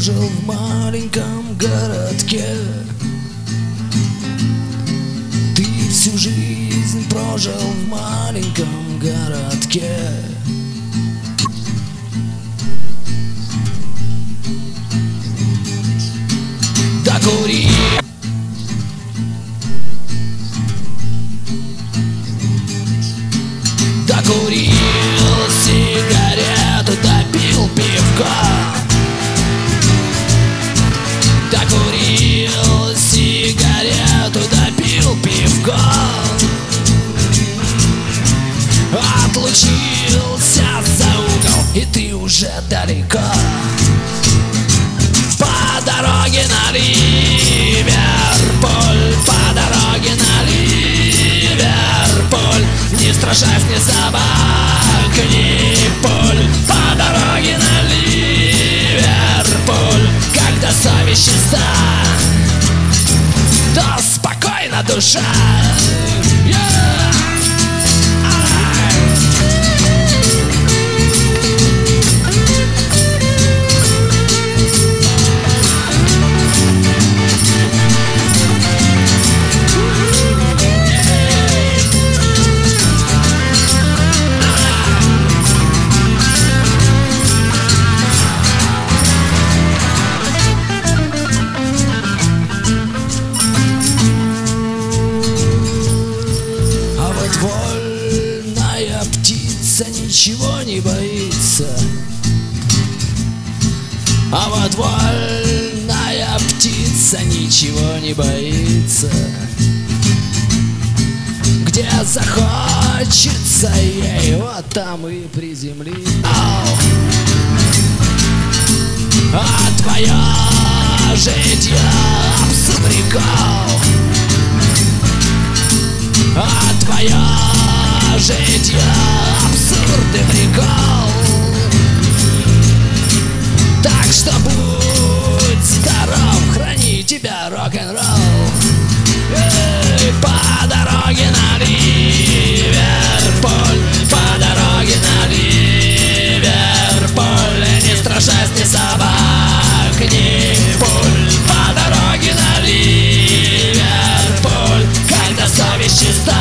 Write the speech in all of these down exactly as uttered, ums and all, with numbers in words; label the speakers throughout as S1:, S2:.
S1: прожил в маленьком городке. Ты всю жизнь прожил в маленьком городке. Докури, докурил сигарету, допил пивка. Докурил сигарету, допил пивка. Отлучился за угол, и ты уже далеко. По дороге на Ливерпуль, по дороге на Ливерпуль, не страшась ни собак, ни пуль. По дороге на Ливерпуль, когда совесть чиста, то спокойна душа. Вольная птица ничего не боится. А вот вольная птица ничего не боится. Где захочется ей, вот там и приземлится. А твое житье абсурд прикол. А твое житье абсурд и прикол. Так что будь здоров, храни тебя рок-н-ролл. Эй, по дороге на Ливерпуль, по дороге на Ливерпуль, не страшась ни собак, ни пуль. По дороге на Ливерпуль, когда совесть чиста,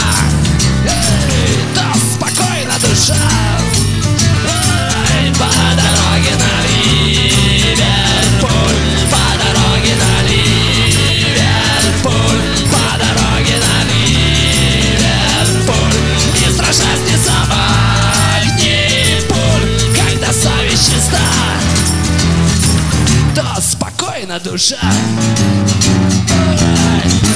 S1: эй, то спокойна душа. Эй, по дороге на Ливерпуль, по дороге на Ливерпуль, по дороге на Ливерпуль, не страшась ни собак, ни пуль. Когда совесть чиста, то спокойна душа. Эй.